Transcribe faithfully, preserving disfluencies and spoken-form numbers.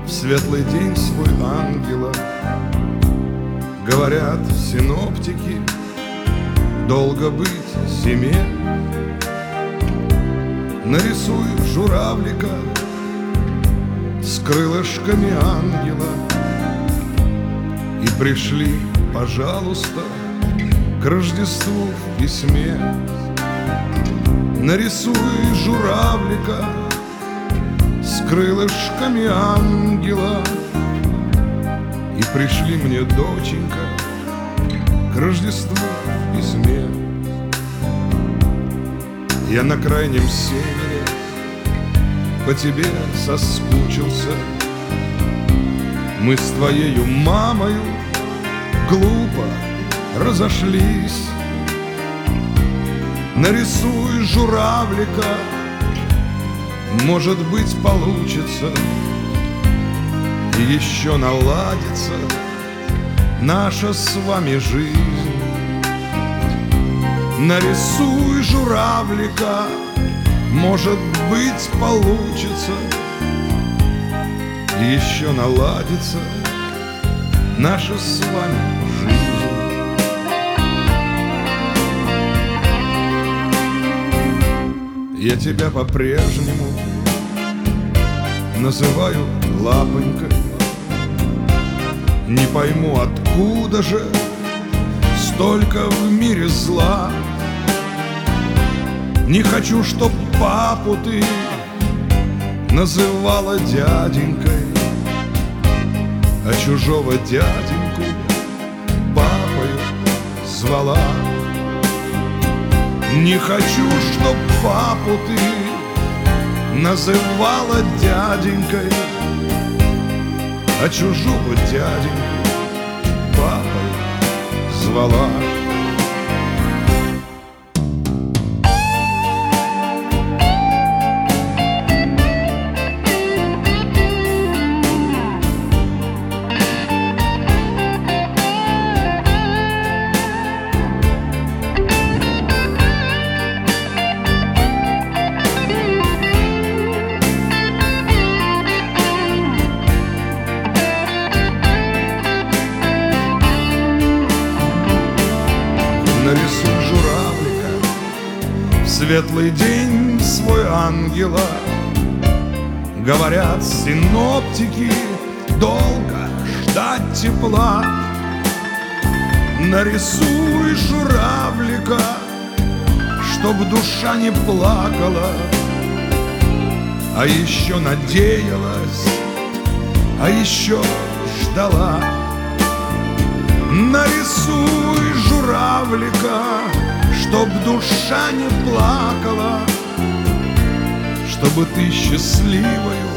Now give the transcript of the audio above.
в светлый день свой ангела. Говорят синоптики, долго быть зиме. Нарисуй журавлика с крылышками ангела и пришли, пожалуйста, к Рождеству в письме. Нарисуй журавлика с крылышками ангела и пришли мне, доченька, к Рождеству в письме. Я на крайнем севере по тебе соскучился. Мы с твоею мамою глупо разошлись. Нарисуй журавлика, может быть, получится, и еще наладится наша с вами жизнь. Нарисуй журавлика, может быть, получится, и еще наладится наша с вами жизнь. Я тебя по-прежнему называю лапонькой. Не пойму, откуда же столько в мире зла. Не хочу, чтоб папу ты называла дяденькой, а чужого дяденьку папою звала. Не хочу, чтоб папу ты называла дяденькой, а чужого дяденьку папой звала. Нарисуй журавлика в светлый день свой ангела. Говорят синоптики, долго ждать тепла. Нарисуй журавлика, чтоб душа не плакала, а еще надеялась, а еще ждала. Нарисуй журавлика, чтоб душа не плакала, чтобы ты счастливою